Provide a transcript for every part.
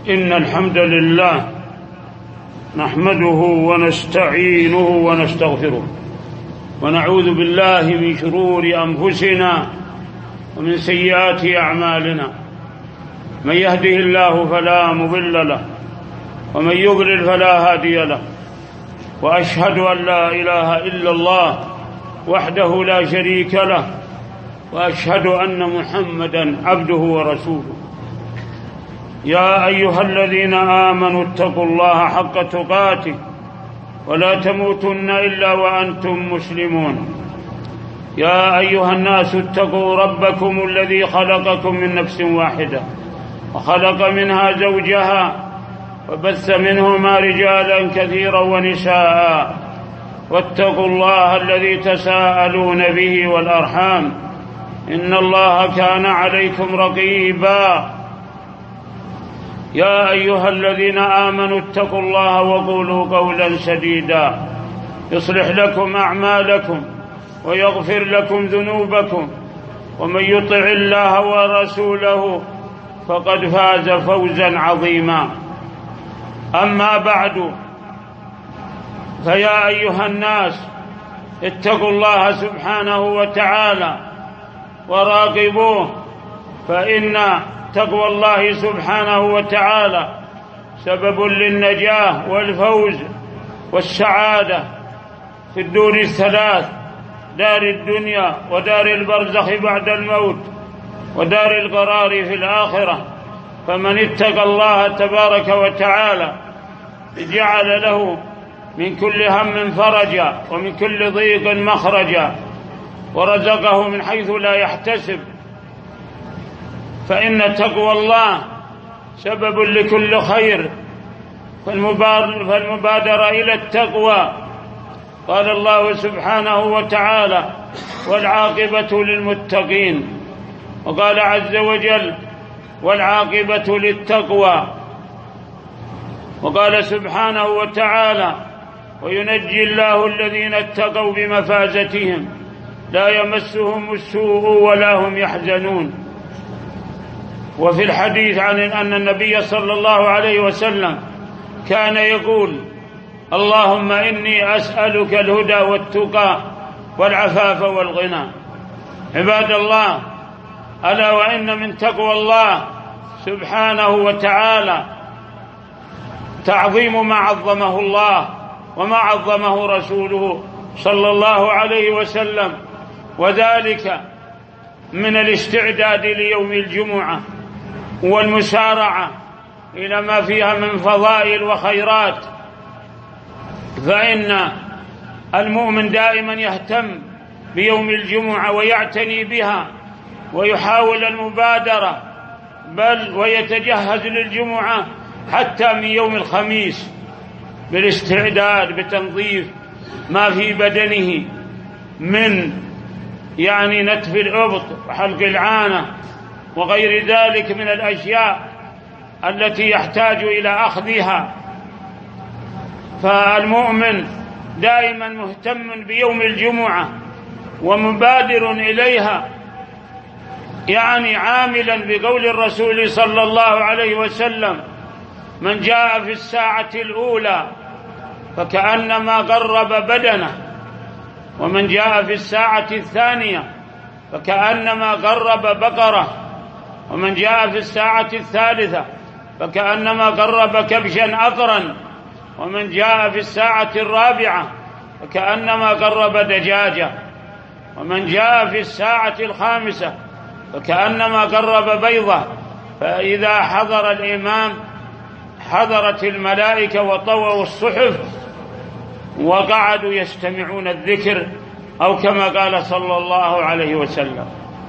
إن الحمد لله نحمده ونستعينه ونستغفره ونعوذ بالله من شرور أنفسنا ومن سيئات أعمالنا. من يهده الله فلا مضل له ومن يضلل فلا هادي له، وأشهد أن لا إله إلا الله وحده لا شريك له، وأشهد أن محمدًا عبده ورسوله. يا أيها الذين آمنوا اتقوا الله حق تقاته ولا تموتن إلا وأنتم مسلمون. يا أيها الناس اتقوا ربكم الذي خلقكم من نفس واحدة وخلق منها زوجها وبث منهما رجالا كثيرا ونساء، واتقوا الله الذي تساءلون به والأرحام إن الله كان عليكم رقيبا. يا أيها الذين آمنوا اتقوا الله وقولوا قولا سديدا يصلح لكم أعمالكم ويغفر لكم ذنوبكم، ومن يطع الله ورسوله فقد فاز فوزا عظيما. أما بعد، فيا أيها الناس اتقوا الله سبحانه وتعالى وراقبوه، فإن تقوى الله سبحانه وتعالى سبب للنجاة والفوز والسعادة في الدور الثلاث: دار الدنيا ودار البرزخ بعد الموت ودار القرار في الآخرة. فمن اتقى الله تبارك وتعالى جعل له من كل هم فرجا ومن كل ضيق مخرجا، ورزقه من حيث لا يحتسب، فإن تقوى الله سبب لكل خير. فالمبادرة إلى التقوى، قال الله سبحانه وتعالى: والعاقبة للمتقين. وقال عز وجل: والعاقبة للتقوى. وقال سبحانه وتعالى: وينجي الله الذين اتقوا بمفازتهم لا يمسهم السوء ولا هم يحزنون. وفي الحديث عن أن النبي صلى الله عليه وسلم كان يقول: اللهم إني أسألك الهدى والتقى والعفاف والغنى. عباد الله، ألا وإن من تقوى الله سبحانه وتعالى تعظيم ما عظمه الله وما عظمه رسوله صلى الله عليه وسلم، وذلك من الاستعداد ليوم الجمعة والمسارعة إلى ما فيها من فضائل وخيرات. فإن المؤمن دائما يهتم بيوم الجمعة ويعتني بها ويحاول المبادرة، بل ويتجهز للجمعة حتى من يوم الخميس بالاستعداد بتنظيف ما في بدنه من نتف الإبط وحلق العانة وغير ذلك من الأشياء التي يحتاج إلى أخذها. فالمؤمن دائما مهتم بيوم الجمعة ومبادر إليها، عاملا بقول الرسول صلى الله عليه وسلم: من جاء في الساعة الأولى فكأنما قرب بدنه، ومن جاء في الساعة الثانية فكأنما قرب بقرة، ومن جاء في الساعة الثالثة فكأنما قرب كبشا أقرا، ومن جاء في الساعة الرابعة فكأنما قرب دجاجة، ومن جاء في الساعة الخامسة فكأنما قرب بيضة. فإذا حضر الإمام حضرت الملائكة وطووا الصحف وقعدوا يستمعون الذكر، أو كما قال صلى الله عليه وسلم.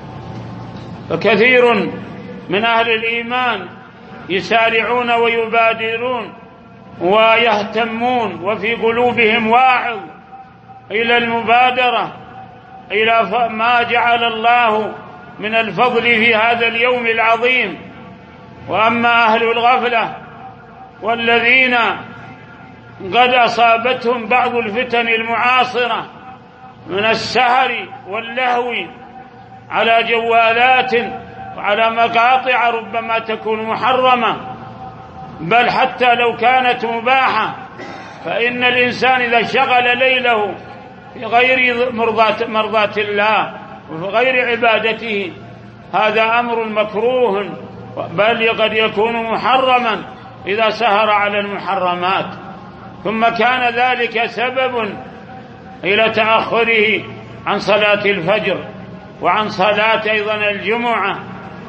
فكثير من أهل الإيمان يسارعون ويبادرون ويهتمون، وفي قلوبهم واعظ إلى المبادرة إلى ما جعل الله من الفضل في هذا اليوم العظيم. وأما أهل الغفلة والذين قد أصابتهم بعض الفتن المعاصرة من السهر واللهو على جوالات وعلى مقاطع ربما تكون محرمة، بل حتى لو كانت مباحة، فإن الإنسان إذا شغل ليله في غير مرضاة الله وفي غير عبادته هذا أمر مكروه، بل قد يكون محرما إذا سهر على المحرمات. ثم كان ذلك سبب إلى تأخره عن صلاة الفجر وعن صلاة أيضا الجمعة،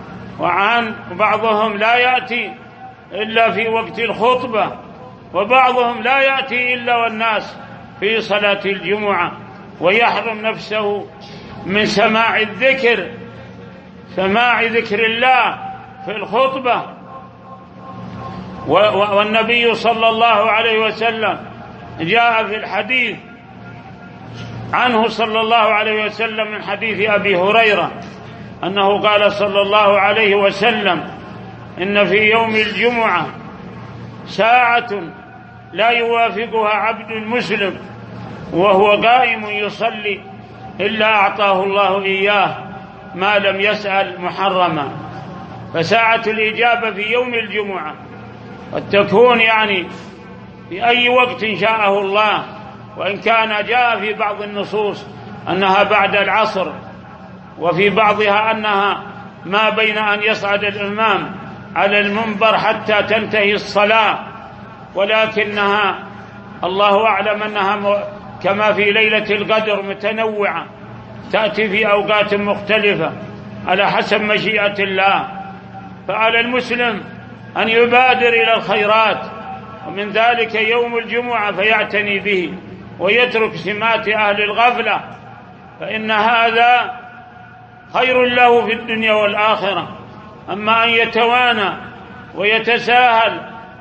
بعضهم لا يأتي إلا في وقت الخطبة، وبعضهم لا يأتي إلا والناس في صلاة الجمعة، ويحرم نفسه من سماع الذكر، سماع ذكر الله في الخطبة. والنبي صلى الله عليه وسلم جاء في الحديث عنه صلى الله عليه وسلم من حديث أبي هريرة أنه قال صلى الله عليه وسلم: إن في يوم الجمعة ساعة لا يوافقها عبد مسلم وهو قائم يصلي إلا أعطاه الله إياه ما لم يسأل محرما. فساعة الإجابة في يوم الجمعة قد تكون يعني في أي وقت شاءه الله، وإن كان جاء في بعض النصوص أنها بعد العصر، وفي بعضها أنها ما بين أن يصعد الإمام على المنبر حتى تنتهي الصلاة، ولكنها الله أعلم أنها كما في ليلة القدر متنوعة، تأتي في أوقات مختلفة على حسب مشيئة الله. فعلى المسلم أن يبادر إلى الخيرات، ومن ذلك يوم الجمعة فيعتني به ويترك سمات أهل الغفلة، فإن هذا خير له في الدنيا والآخرة. أما أن يتوانى ويتساهل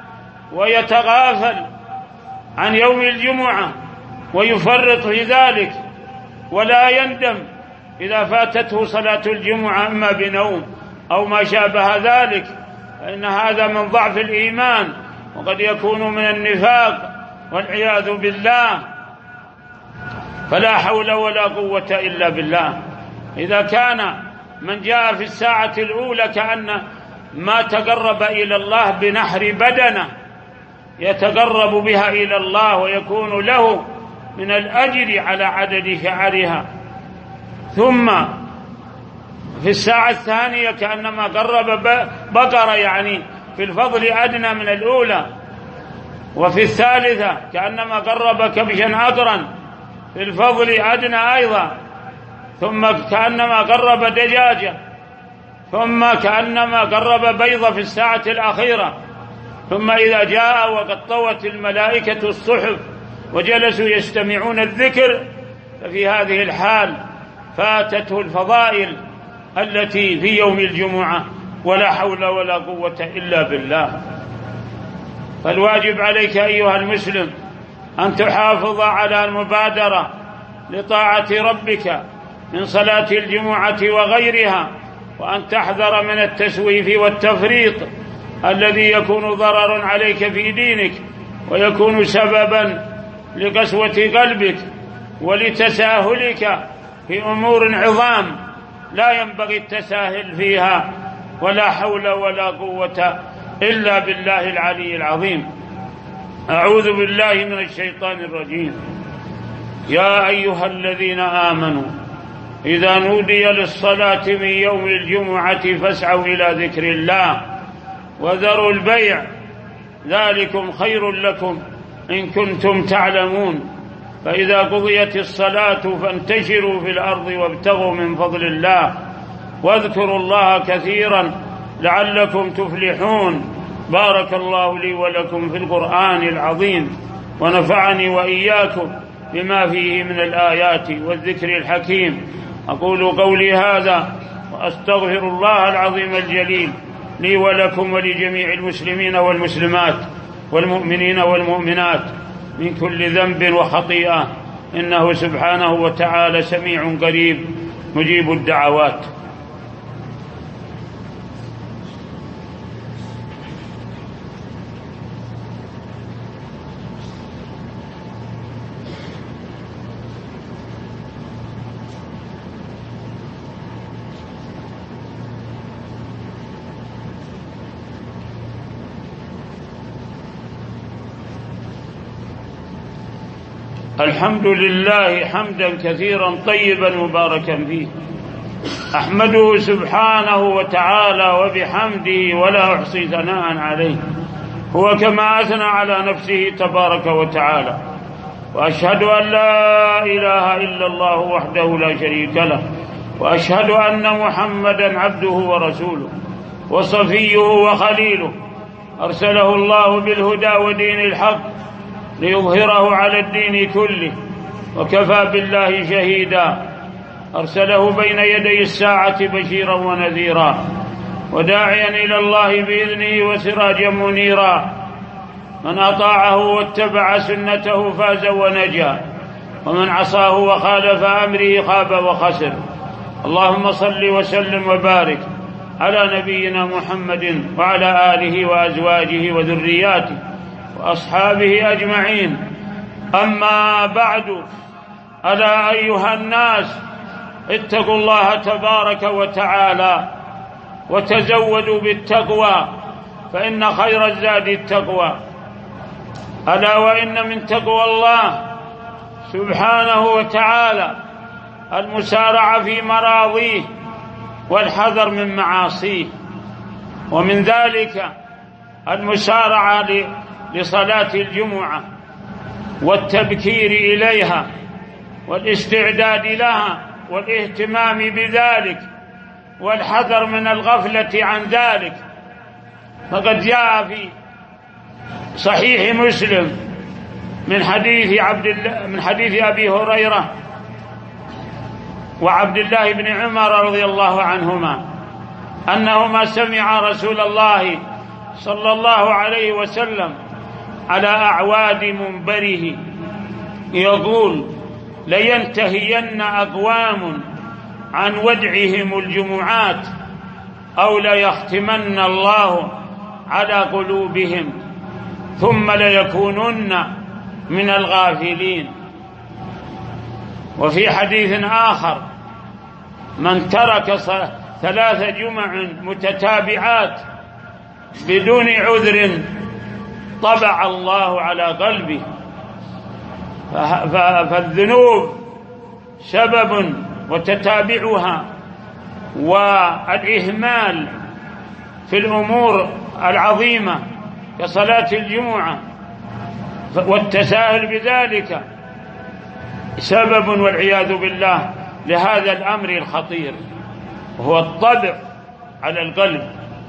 ويتغافل عن يوم الجمعة ويفرط في ذلك ولا يندم إذا فاتته صلاة الجمعة إما بنوم أو ما شابه ذلك، فإن هذا من ضعف الإيمان، وقد يكون من النفاق والعياذ بالله. فلا حول ولا قوة إلا بالله. إذا كان من جاء في الساعة الأولى كأن ما تقرب إلى الله بنحر بدنه يتقرب بها إلى الله ويكون له من الأجر على عدد شعرها، ثم في الساعة الثانية كأنما قرب بقرة، يعني في الفضل أدنى من الأولى، وفي الثالثة كأنما قرب كبشا أقرا في الفضل أدنى أيضا، ثم كأنما قرب دجاجة، ثم كأنما قرب بيضة في الساعة الأخيرة. ثم إذا جاء وقد طوت الملائكة الصحف وجلسوا يستمعون الذكر، ففي هذه الحال فاتته الفضائل التي في يوم الجمعة، ولا حول ولا قوة إلا بالله. فالواجب عليك أيها المسلم أن تحافظ على المبادرة لطاعة ربك من صلاة الجمعة وغيرها، وأن تحذر من التسويف والتفريط الذي يكون ضرر عليك في دينك ويكون سببا لقسوة قلبك ولتساهلك في أمور عظام لا ينبغي التساهل فيها، ولا حول ولا قوة إلا بالله العلي العظيم. أعوذ بالله من الشيطان الرجيم. يا أيها الذين آمنوا إذا نودي للصلاة من يوم الجمعة فاسعوا إلى ذكر الله وذروا البيع ذلكم خير لكم إن كنتم تعلمون. فإذا قضيت الصلاة فانتشروا في الأرض وابتغوا من فضل الله واذكروا الله كثيرا لعلكم تفلحون. بارك الله لي ولكم في القرآن العظيم، ونفعني وإياكم بما فيه من الآيات والذكر الحكيم. أقول قولي هذا وأستغفر الله العظيم الجليل لي ولكم ولجميع المسلمين والمسلمات والمؤمنين والمؤمنات من كل ذنب وخطيئة، إنه سبحانه وتعالى سميع قريب مجيب الدعوات. الحمد لله حمدا كثيرا طيبا مباركا فيه، أحمده سبحانه وتعالى وبحمده ولا أحصي ثناء عليه، هو كما أثنى على نفسه تبارك وتعالى. وأشهد أن لا إله إلا الله وحده لا شريك له، وأشهد أن محمدا عبده ورسوله وصفيه وخليله، أرسله الله بالهدى ودين الحق ليظهره على الدين كله، وكفى بالله شهيدا. أرسله بين يدي الساعة بشيرا ونذيرا، وداعيا إلى الله بإذنه وسراجا منيرا. من أطاعه واتبع سنته فاز ونجا، ومن عصاه وخالف أمره خاب وخسر. اللهم صل وسلم وبارك على نبينا محمد وعلى آله وأزواجه وذرياته وأصحابه أجمعين. أما بعد، ألا أيها الناس اتقوا الله تبارك وتعالى وتزودوا بالتقوى، فإن خير الزاد التقوى. ألا وإن من تقوى الله سبحانه وتعالى المسارعة في مراضيه والحذر من معاصيه، ومن ذلك المسارعة لصلاة الجمعة والتبكير إليها والاستعداد لها والاهتمام بذلك والحذر من الغفلة عن ذلك. فقد جاء في صحيح مسلم من حديث أبي هريرة وعبد الله بن عمر رضي الله عنهما أنهما سمع رسول الله صلى الله عليه وسلم على أعواد منبره يقول: لينتهين أقوام عن ودعهم الجمعات أو ليختمن الله على قلوبهم ثم ليكونن من الغافلين. وفي حديث آخر: من ترك 3 جمع متتابعات بدون عذر طبع الله على قلبه. فالذنوب سبب وتتابعها، والإهمال في الأمور العظيمة كصلاة الجمعة والتساهل بذلك سبب والعياذ بالله لهذا الأمر الخطير، وهو الطبع على القلب.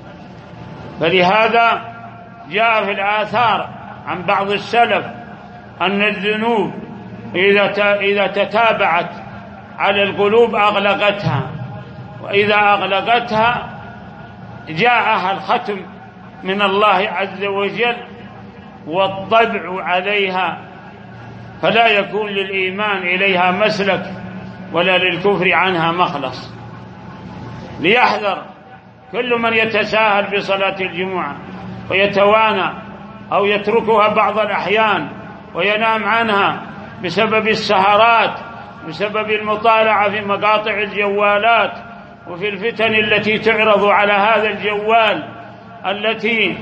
فلهذا جاء في الآثار عن بعض السلف أن الذنوب إذا تتابعت على القلوب أغلقتها، وإذا أغلقتها جاءها الختم من الله عز وجل والطبع عليها، فلا يكون للإيمان إليها مسلك ولا للكفر عنها مخلص. ليحذر كل من يتساهل بصلاة الجمعة ويتوانى أو يتركها بعض الأحيان وينام عنها بسبب السهرات، بسبب المطالعة في مقاطع الجوالات وفي الفتن التي تعرض على هذا الجوال، التي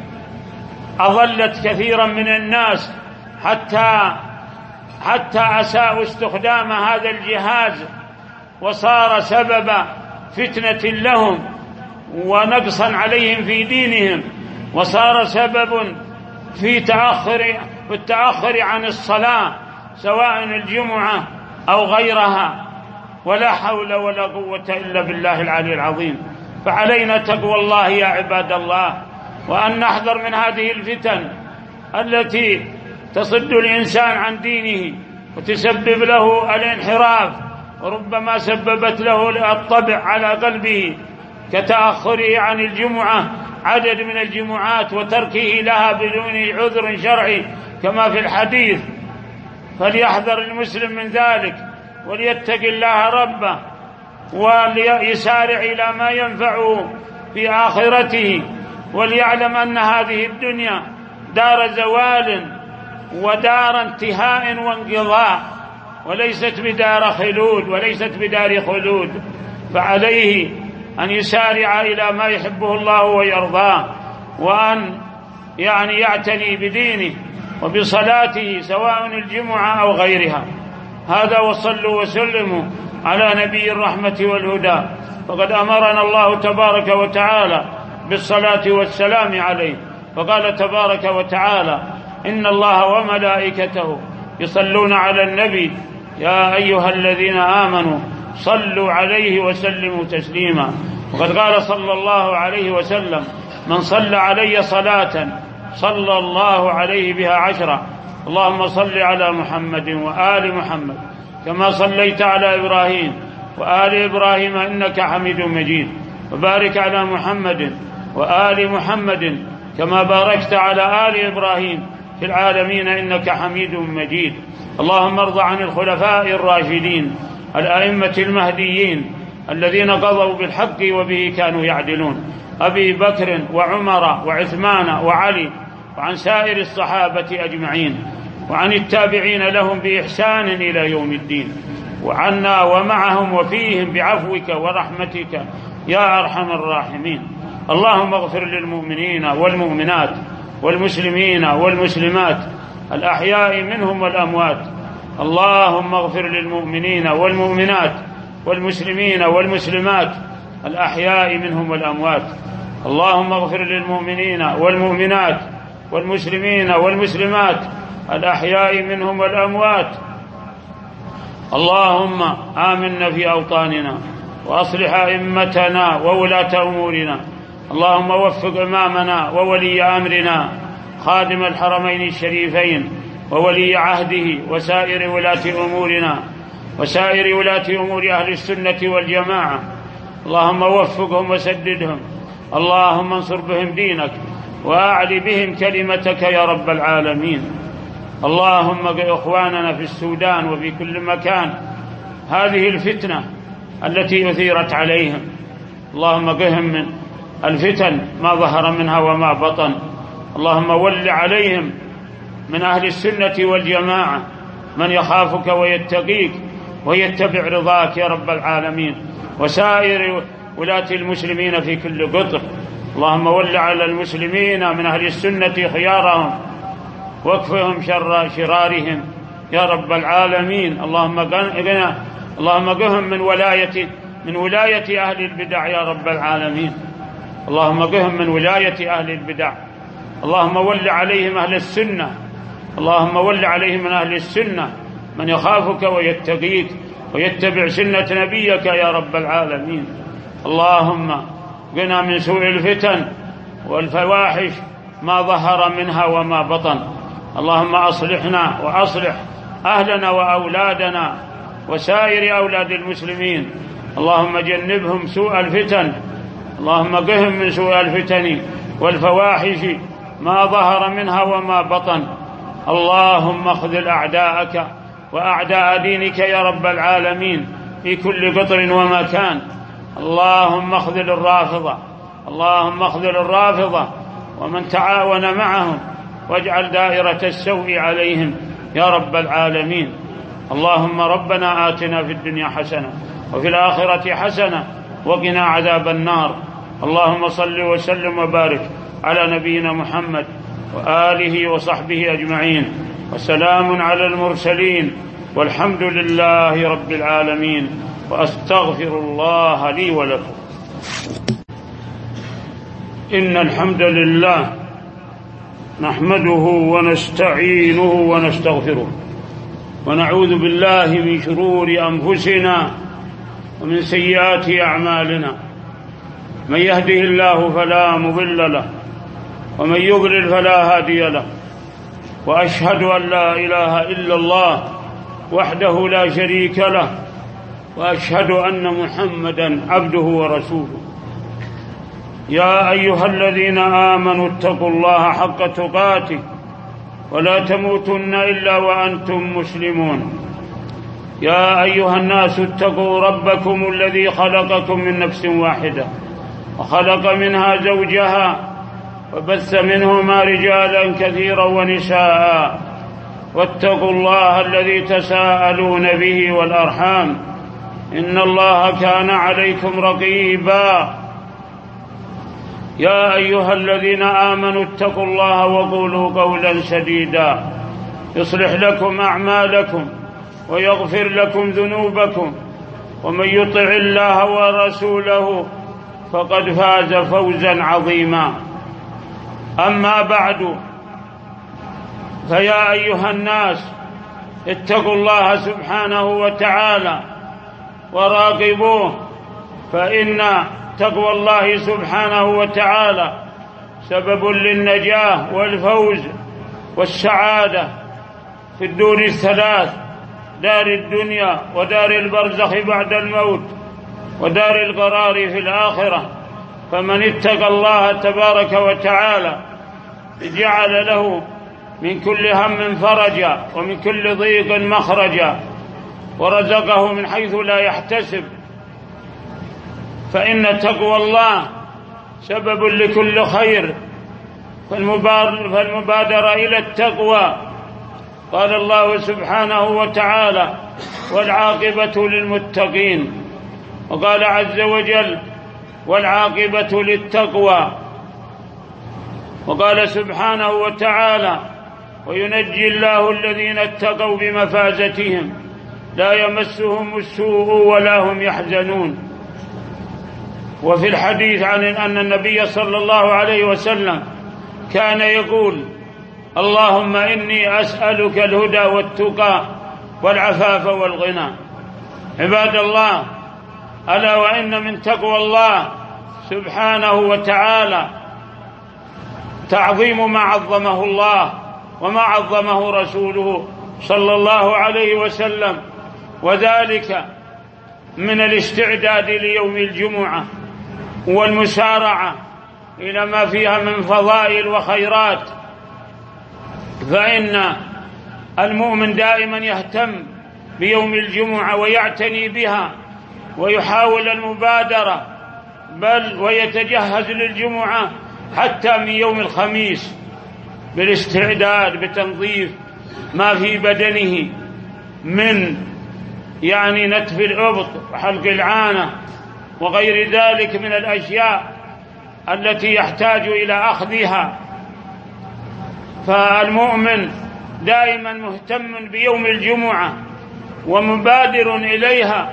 أضلت كثيرا من الناس حتى أساءوا استخدام هذا الجهاز، وصار سبب فتنة لهم ونقصا عليهم في دينهم، وصار سبب في التأخر عن الصلاة سواء الجمعة أو غيرها. ولا حول ولا قوة إلا بالله العلي العظيم. فعلينا تقوى الله يا عباد الله، وأن نحذر من هذه الفتن التي تصد الإنسان عن دينه وتسبب له الانحراف، وربما سببت له الطبع على قلبه كتأخره عن الجمعة عدد من الجمعات وتركه لها بدون عذر شرعي كما في الحديث. فليحذر المسلم من ذلك، وليتق الله ربه، وليسارع إلى ما ينفعه في آخرته، وليعلم أن هذه الدنيا دار زوال ودار انتهاء وانقضاء، وليست بدار خلود وليست بدار خلود. فعليه أن يسارع إلى ما يحبه الله ويرضاه، وأن يعتني بدينه وبصلاته سواء الجمعة أو غيرها. هذا وصلوا وسلموا على نبي الرحمة والهدى، فقد أمرنا الله تبارك وتعالى بالصلاة والسلام عليه، فقال تبارك وتعالى: إن الله وملائكته يصلون على النبي يا أيها الذين آمنوا صلوا عليه وسلموا تسليما. وقد قال صلى الله عليه وسلم: من صلى علي صلاة صلى الله عليه بها 10. اللهم صل على محمد وآل محمد كما صليت على إبراهيم وآل إبراهيم إنك حميد مجيد، وبارك على محمد وآل محمد كما باركت على آل إبراهيم في العالمين إنك حميد مجيد. اللهم ارض عن الخلفاء الراشدين الأئمة المهديين الذين قضوا بالحق وبه كانوا يعدلون، أبي بكر وعمر وعثمان وعلي، وعن سائر الصحابة أجمعين، وعن التابعين لهم بإحسان إلى يوم الدين، وعنا ومعهم وفيهم بعفوك ورحمتك يا أرحم الراحمين. اللهم اغفر للمؤمنين والمؤمنات والمسلمين والمسلمات الأحياء منهم والأموات. اللهم اغفر للمؤمنين والمؤمنات والمسلمين والمسلمات الأحياء منهم والأموات. اللهم اغفر للمؤمنين والمؤمنات والمسلمين والمسلمات الأحياء منهم والأموات. اللهم آمنا في أوطاننا وأصلح أئمتنا وولاة أمورنا. اللهم وفق إمامنا وولي أمرنا خادم الحرمين الشريفين وولي عهده وسائر ولاة أمورنا وسائر ولاة أمور أهل السنة والجماعة. اللهم وفقهم وسددهم. اللهم انصر بهم دينك وأعل بهم كلمتك يا رب العالمين. اللهم إخواننا في السودان وفي كل مكان هذه الفتنة التي أثيرت عليهم، اللهم قهم من الفتن ما ظهر منها وما بطن. اللهم ول عليهم من أهل السنة والجماعة من يخافك ويتقيك ويتبع رضاك يا رب العالمين، وسائر ولاة المسلمين في كل قطر. اللهم ول على المسلمين من أهل السنة خيارهم واكفهم شر شرارهم يا رب العالمين. اللهم قهم من ولاية أهل البدع يا رب العالمين. اللهم قهم من ولاية أهل البدع. اللهم ول عليهم أهل السنة. اللهم ول عليهم من أهل السنة من يخافك ويتقيك ويتبع سنة نبيك يا رب العالمين. اللهم قنا من سوء الفتن والفواحش ما ظهر منها وما بطن. اللهم أصلحنا وأصلح أهلنا وأولادنا وسائر أولاد المسلمين. اللهم جنبهم سوء الفتن. اللهم قهم من سوء الفتن والفواحش ما ظهر منها وما بطن. اللهم اخذل أعداءك وأعداء دينك يا رب العالمين في كل قطر ومكان. اللهم اخذل الرافضة. اللهم اخذل الرافضة ومن تعاون معهم واجعل دائرة السوء عليهم يا رب العالمين. اللهم ربنا آتنا في الدنيا حسنة وفي الآخرة حسنة وقنا عذاب النار. اللهم صل وسلم وبارك على نبينا محمد وآله وصحبه أجمعين، وسلام على المرسلين، والحمد لله رب العالمين، وأستغفر الله لي ولكم. إن الحمد لله نحمده ونستعينه ونستغفره، ونعوذ بالله من شرور أنفسنا ومن سيئات أعمالنا. من يهده الله فلا مضل له، ومن يضلل فلا هادي له. وأشهد أن لا إله إلا الله وحده لا شريك له، وأشهد أن محمدًا عبده ورسوله. يا أيها الذين آمنوا اتقوا الله حق تقاته ولا تموتن إلا وأنتم مسلمون. يا أيها الناس اتقوا ربكم الذي خلقكم من نفس واحدة وخلق منها زوجها وبث منهما رجالا كثيرا ونساء، واتقوا الله الذي تساءلون به والأرحام إن الله كان عليكم رقيبا. يا أيها الذين آمنوا اتقوا الله وقولوا قولا سديدا يصلح لكم أعمالكم ويغفر لكم ذنوبكم ومن يطع الله ورسوله فقد فاز فوزا عظيما. أما بعد، فيا أيها الناس اتقوا الله سبحانه وتعالى وراقبوه، فإن تقوى الله سبحانه وتعالى سبب للنجاة والفوز والسعادة في الدور الثلاث: دار الدنيا ودار البرزخ بعد الموت ودار القرار في الآخرة. فمن اتقى الله تبارك وتعالى جعل له من كل هم فرجا ومن كل ضيق مخرجا ورزقه من حيث لا يحتسب، فإن تقوى الله سبب لكل خير. فالمبادرة إلى التقوى، قال الله سبحانه وتعالى: والعاقبة للمتقين، وقال عز وجل: والعاقبة للتقوى. وقال سبحانه وتعالى: وينجي الله الذين اتقوا بمفازتهم لا يمسهم السوء ولا هم يحزنون. وفي الحديث عن أن النبي صلى الله عليه وسلم كان يقول: اللهم إني أسألك الهدى والتقى والعفاف والغنى. عباد الله، ألا وإن من تقوى الله سبحانه وتعالى تعظيم ما عظمه الله وما عظمه رسوله صلى الله عليه وسلم، وذلك من الاستعداد ليوم الجمعة والمسارعة إلى ما فيها من فضائل وخيرات. فإن المؤمن دائما يهتم بيوم الجمعة ويعتني بها ويحاول المبادرة، بل ويتجهز للجمعة حتى من يوم الخميس بالاستعداد بتنظيف ما في بدنه من نتف الإبط وحلق العانة وغير ذلك من الأشياء التي يحتاج إلى أخذها. فالمؤمن دائما مهتم بيوم الجمعة ومبادر إليها،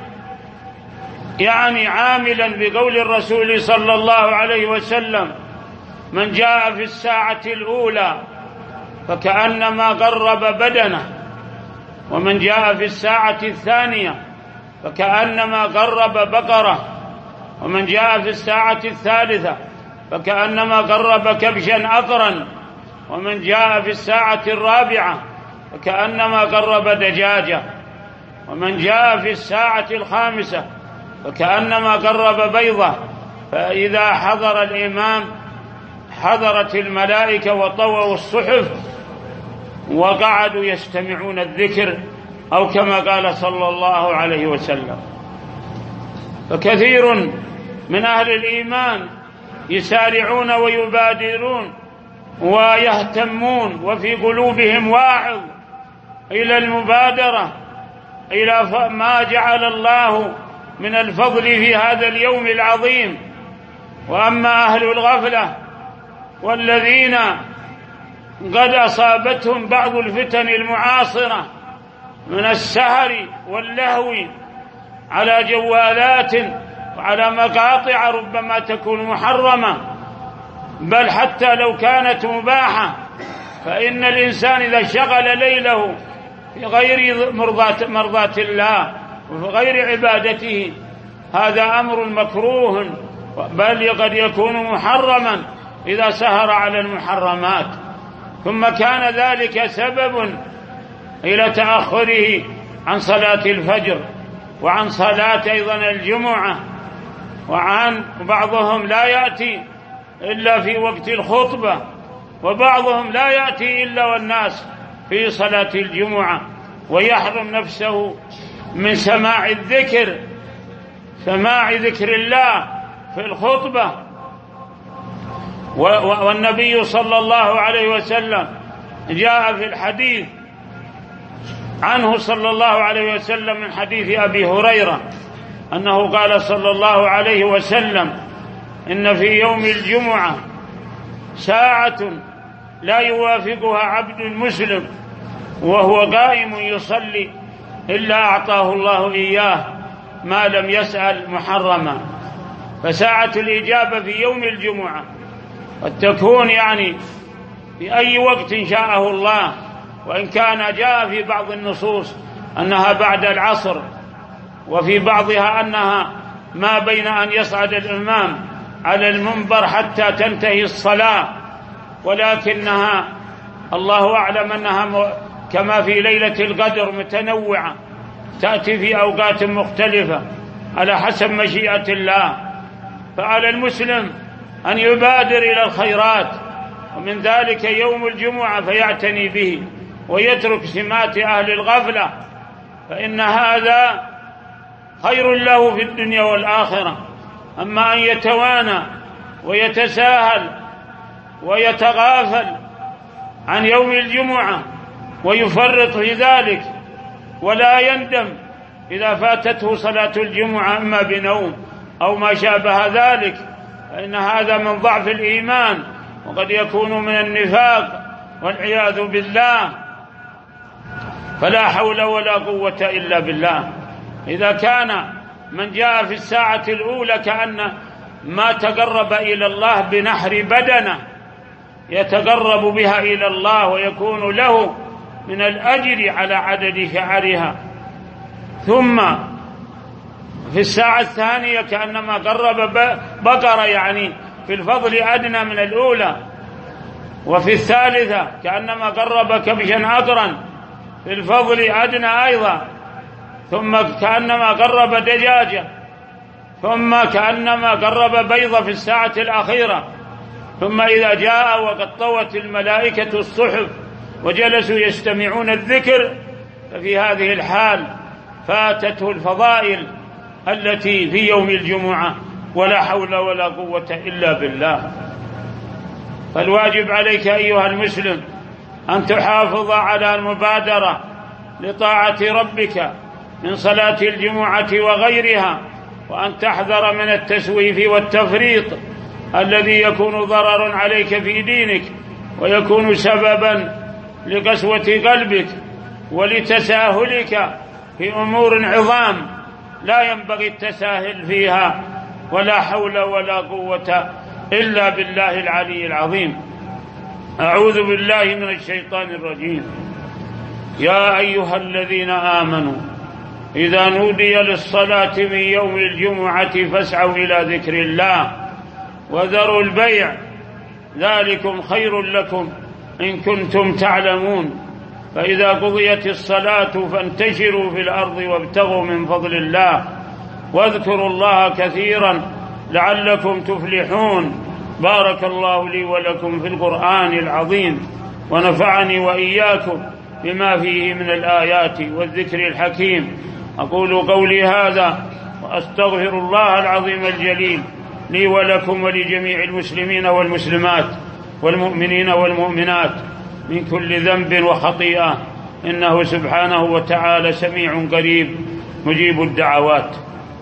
عاملا بقول الرسول صلى الله عليه وسلم: من جاء في الساعة الأولى فكأنما قرب بدنه، ومن جاء في الساعة الثانية فكأنما قرب بقرة، ومن جاء في الساعة الثالثة فكأنما قرب كبشا أقرا، ومن جاء في الساعة الرابعة فكأنما قرب دجاجة، ومن جاء في الساعة الخامسة فكأنما قرب بيضة. فإذا حضر الإمام حضرت الملائكة وطووا الصحف وقعدوا يستمعون الذكر، أو كما قال صلى الله عليه وسلم. فكثير من أهل الإيمان يسارعون ويبادرون ويهتمون، وفي قلوبهم واعظ إلى المبادرة إلى ما جعل الله من الفضل في هذا اليوم العظيم. وأما أهل الغفلة والذين قد أصابتهم بعض الفتن المعاصرة من السهر واللهو على جوالات وعلى مقاطع ربما تكون محرمة، بل حتى لو كانت مباحة، فإن الإنسان إذا شغل ليله في غير مرضاة الله وفي غير عبادته هذا أمر مكروه، بل قد يكون محرما إذا سهر على المحرمات. ثم كان ذلك سبب إلى تأخره عن صلاة الفجر وعن صلاة أيضا الجمعة، بعضهم لا يأتي إلا في وقت الخطبة، وبعضهم لا يأتي إلا والناس في صلاة الجمعة، ويحرم نفسه من سماع الذكر، سماع ذكر الله في الخطبة. والنبي صلى الله عليه وسلم جاء في الحديث عنه صلى الله عليه وسلم من حديث أبي هريرة أنه قال صلى الله عليه وسلم: إن في يوم الجمعة ساعة لا يوافقها عبد مسلم وهو قائم يصلي إلا أعطاه الله إياه ما لم يسأل محرما. فساعة الإجابة في يوم الجمعة قد تكون في أي وقت شاءه الله، وإن كان جاء في بعض النصوص أنها بعد العصر، وفي بعضها أنها ما بين أن يصعد الإمام على المنبر حتى تنتهي الصلاة، ولكنها الله أعلم أنها كما في ليلة القدر متنوعة تأتي في أوقات مختلفة على حسب مشيئة الله. فعلى المسلم أن يبادر إلى الخيرات، ومن ذلك يوم الجمعة فيعتني به ويترك سمات أهل الغفلة، فإن هذا خير له في الدنيا والآخرة. أما أن يتوانى ويتساهل ويتغافل عن يوم الجمعة ويفرط في ذلك ولا يندم إذا فاتته صلاة الجمعة إما بنوم أو ما شابه ذلك، فإن هذا من ضعف الإيمان، وقد يكون من النفاق والعياذ بالله. فلا حول ولا قوة إلا بالله. إذا كان من جاء في الساعة الأولى كأن ما تقرب إلى الله بنحر بدنه يتقرب بها إلى الله، ويكون له من الأجر على عدد شعرها. ثم في الساعة الثانية كأنما قرب بقرة، في الفضل أدنى من الأولى. وفي الثالثة كأنما قرب كبشا أقرا، في الفضل أدنى أيضا. ثم كأنما قرب دجاجة، ثم كأنما قرب بيضة في الساعة الأخيرة. ثم إذا جاء وقد طوت الملائكة الصحف وجلسوا يستمعون الذكر، ففي هذه الحال فاتته الفضائل التي في يوم الجمعة، ولا حول ولا قوة إلا بالله. فالواجب عليك أيها المسلم أن تحافظ على المبادرة لطاعة ربك من صلاة الجمعة وغيرها، وأن تحذر من التسويف والتفريط الذي يكون ضرر عليك في دينك، ويكون سببا لقسوة قلبك ولتساهلك في أمور عظام لا ينبغي التساهل فيها. ولا حول ولا قوة إلا بالله العلي العظيم. أعوذ بالله من الشيطان الرجيم. يا أيها الذين آمنوا إذا نودي للصلاة من يوم الجمعة فاسعوا إلى ذكر الله وذروا البيع ذلكم خير لكم إن كنتم تعلمون. فإذا قضيت الصلاة فانتشروا في الأرض وابتغوا من فضل الله واذكروا الله كثيرا لعلكم تفلحون. بارك الله لي ولكم في القرآن العظيم، ونفعني وإياكم بما فيه من الآيات والذكر الحكيم. أقول قولي هذا وأستغفر الله العظيم الجليل لي ولكم ولجميع المسلمين والمسلمات والمؤمنين والمؤمنات من كل ذنب وخطيئة، إنه سبحانه وتعالى سميع قريب مجيب الدعوات.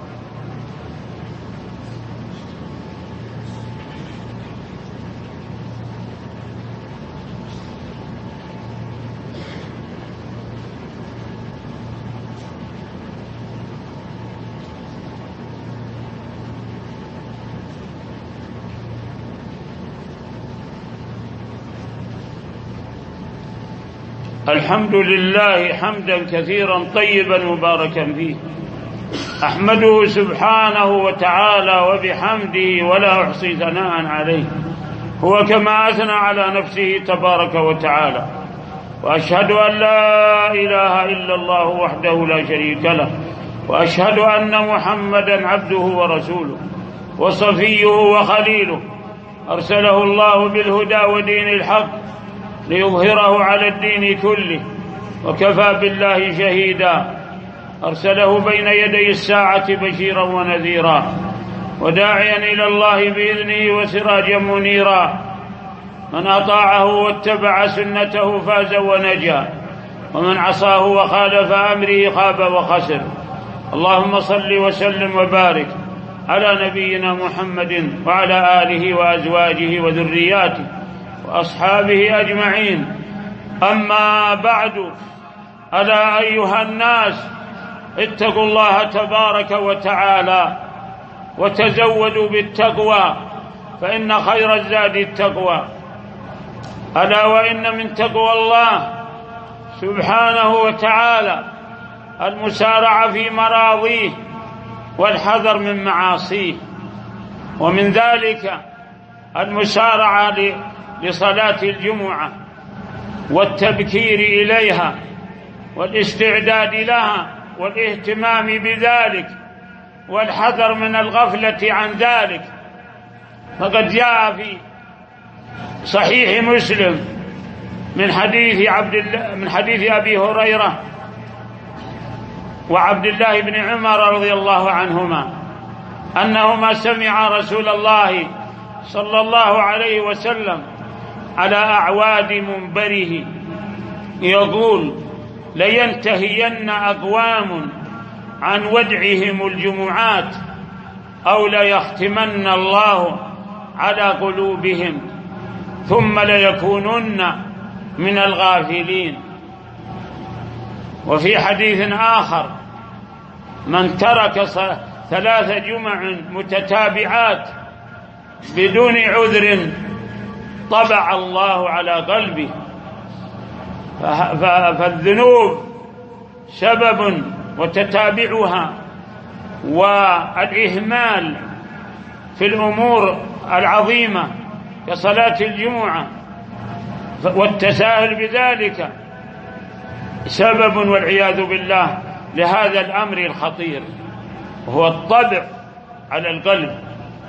الحمد لله حمدا كثيرا طيبا مباركا فيه، أحمده سبحانه وتعالى وبحمده ولا أحصي ثناء عليه، هو كما أثنى على نفسه تبارك وتعالى. وأشهد أن لا إله إلا الله وحده لا شريك له، وأشهد أن محمدا عبده ورسوله وصفيه وخليله، أرسله الله بالهدى ودين الحق ليظهره على الدين كله، وكفى بالله شهيدا. أرسله بين يدي الساعة بشيرا ونذيرا وداعيا إلى الله بإذنه وسراجا منيرا. من أطاعه واتبع سنته فاز ونجا، ومن عصاه وخالف أمره خاب وخسر. اللهم صل وسلم وبارك على نبينا محمد وعلى آله وأزواجه وذرياته وأصحابه أجمعين. أما بعد، ألا أيها الناس اتقوا الله تبارك وتعالى وتزودوا بالتقوى، فإن خير الزاد التقوى. ألا وإن من تقوى الله سبحانه وتعالى المسارعة في مراضيه والحذر من معاصيه، ومن ذلك المسارعة لصلاة الجمعة والتبكير إليها والاستعداد لها والاهتمام بذلك والحذر من الغفلة عن ذلك. فقد جاء في صحيح مسلم من حديث أبي هريرة وعبد الله بن عمر رضي الله عنهما أنهما سمع رسول الله صلى الله عليه وسلم على أعواد منبره يقول: لينتهين أقوام عن ودعهم الجمعات أو ليختمن الله على قلوبهم ثم ليكونن من الغافلين. وفي حديث آخر: من ترك 3 جمع متتابعات بدون عذر طبع الله على قلبه. فالذنوب سبب وتتابعها والإهمال في الأمور العظيمة كصلاة الجمعة والتساهل بذلك سبب والعياذ بالله لهذا الأمر الخطير، وهو الطبع على القلب.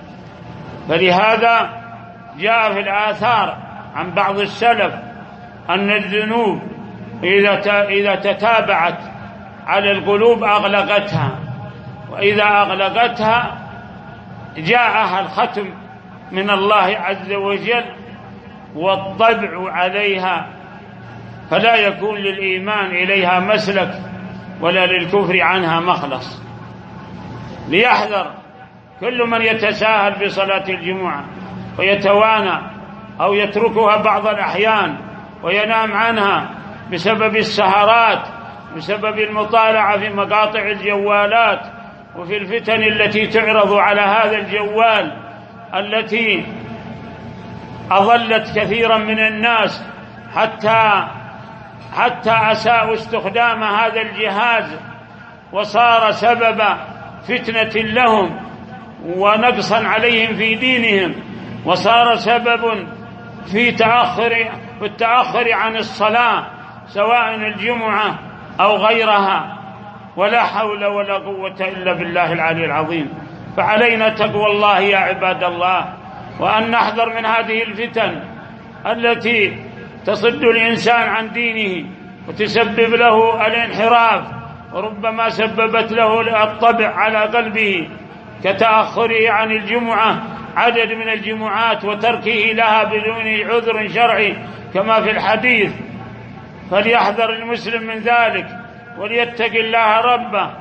فلهذا جاء في الآثار عن بعض السلف أن الذنوب إذا تتابعت على القلوب أغلقتها، وإذا أغلقتها جاءها الختم من الله عز وجل والطبع عليها، فلا يكون للإيمان إليها مسلك ولا للكفر عنها مخلص. ليحذر كل من يتساهل بصلاة الجمعة ويتوانى أو يتركها بعض الأحيان وينام عنها بسبب السهرات، بسبب المطالعة في مقاطع الجوالات وفي الفتن التي تعرض على هذا الجوال التي أضلت كثيرا من الناس حتى أساءوا استخدام هذا الجهاز وصار سبب فتنة لهم ونقصا عليهم في دينهم، وصار سبب في التأخر عن الصلاة سواء الجمعة أو غيرها. ولا حول ولا قوة إلا بالله العلي العظيم. فعلينا تقوى الله يا عباد الله، وأن نحذر من هذه الفتن التي تصد الإنسان عن دينه وتسبب له الانحراف، وربما سببت له الطبع على قلبه كتأخره عن الجمعة عدد من الجمعات وتركه لها بدون عذر شرعي كما في الحديث. فليحذر المسلم من ذلك وليتق الله ربه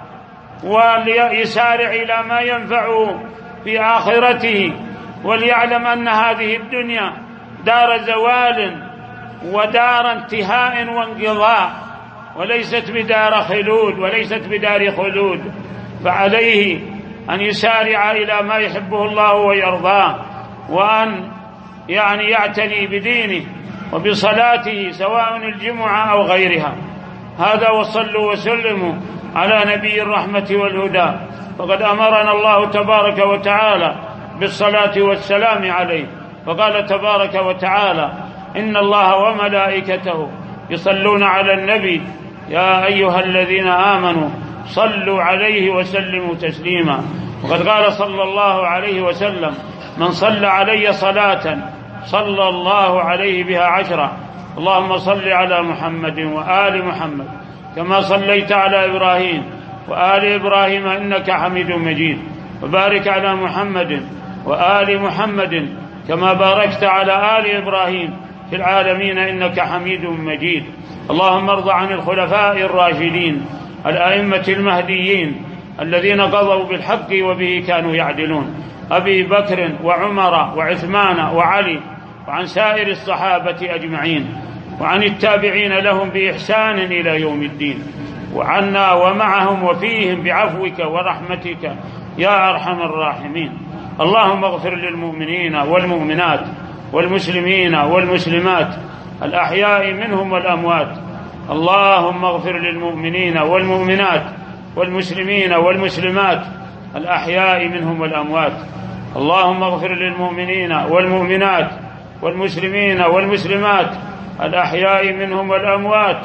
وليسارع إلى ما ينفعه في آخرته، وليعلم أن هذه الدنيا دار زوال ودار انتهاء وانقضاء، وليست بدار خلود وليست بدار خلود. فعليه أن يسارع إلى ما يحبه الله ويرضاه، وأن يعتني بدينه وبصلاته سواء الجمعة أو غيرها. هذا، وصلوا وسلموا على نبي الرحمة والهدى، فقد أمرنا الله تبارك وتعالى بالصلاة والسلام عليه. فقال تبارك وتعالى: إن الله وملائكته يصلون على النبي يا أيها الذين آمنوا صلوا عليه وسلموا تسليما. وقد قال صلى الله عليه وسلم: من صلى علي صلاة صلى الله عليه بها 10. اللهم صل على محمد وآل محمد كما صليت على إبراهيم وآل إبراهيم إنك حميد مجيد، وبارك على محمد وآل محمد كما باركت على آل إبراهيم في العالمين إنك حميد مجيد. اللهم ارض عن الخلفاء الراشدين الأئمة المهديين الذين قضوا بالحق وبه كانوا يعدلون، أبي بكر وعمر وعثمان وعلي، وعن سائر الصحابة أجمعين، وعن التابعين لهم بإحسان إلى يوم الدين، وعنا ومعهم وفيهم بعفوك ورحمتك يا أرحم الراحمين. اللهم اغفر للمؤمنين والمؤمنات والمسلمين والمسلمات الأحياء منهم والأموات. اللهم اغفر للمؤمنين والمؤمنات والمسلمين والمسلمات الأحياء منهم والأموات. اللهم اغفر للمؤمنين والمؤمنات والمسلمين والمسلمات الأحياء منهم والأموات.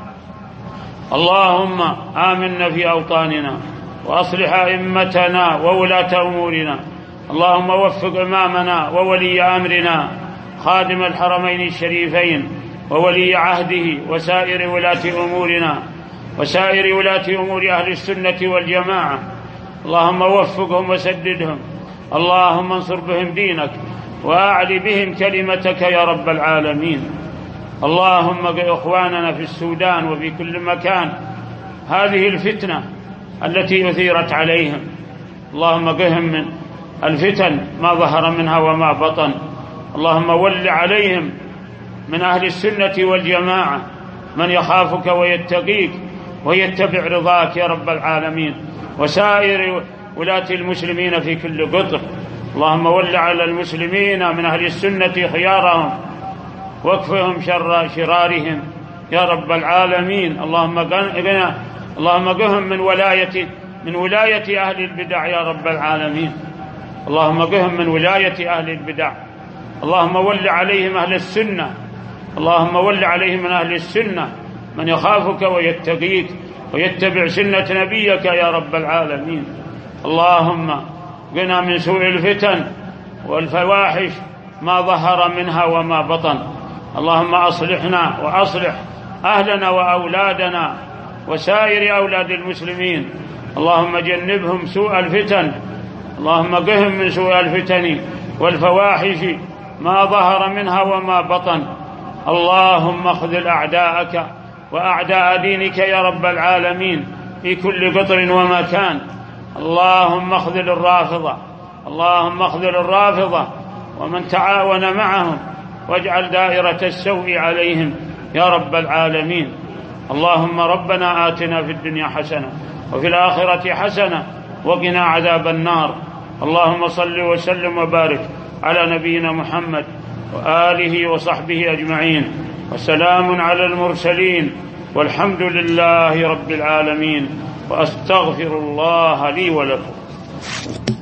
اللهم آمنا في أوطاننا وأصلح أئمتنا وولاة أمورنا. اللهم وفق إمامنا وولي أمرنا خادم الحرمين الشريفين وولي عهده وسائر ولاة أمورنا وسائر ولاة أمور أهل السنة والجماعة. اللهم وفقهم وسددهم. اللهم انصر بهم دينك وأعل بهم كلمتك يا رب العالمين. اللهم إخواننا في السودان وفي كل مكان هذه الفتنة التي أثيرت عليهم، اللهم قهم من الفتن ما ظهر منها وما بطن. اللهم ول عليهم من أهل السنة والجماعة من يخافك ويتقيك ويتبع رضاك يا رب العالمين، وسائر ولاة المسلمين في كل قطر. اللهم ول على المسلمين من أهل السنة خيارهم واكفهم شر شرارهم يا رب العالمين. اللهم قهم من ولاية أهل البدع يا رب العالمين. اللهم قهم من ولاية أهل البدع. اللهم ول عليهم أهل السنة. اللهم ول عليهم من أهل السنة من يخافك ويتقيك ويتبع سنة نبيك يا رب العالمين. اللهم قنا من سوء الفتن والفواحش ما ظهر منها وما بطن. اللهم أصلحنا وأصلح أهلنا وأولادنا وسائر أولاد المسلمين. اللهم جنبهم سوء الفتن. اللهم قهم من سوء الفتن والفواحش ما ظهر منها وما بطن. اللهم اخذل أعداءك وأعداء دينك يا رب العالمين في كل قطر ومكان. اللهم اخذل الرافضة. اللهم اخذل الرافضة ومن تعاون معهم واجعل دائرة السوء عليهم يا رب العالمين. اللهم ربنا آتنا في الدنيا حسنة وفي الآخرة حسنة وقنا عذاب النار. اللهم صل وسلم وبارك على نبينا محمد وآله وصحبه أجمعين، وسلام على المرسلين، والحمد لله رب العالمين، وأستغفر الله لي ولكم.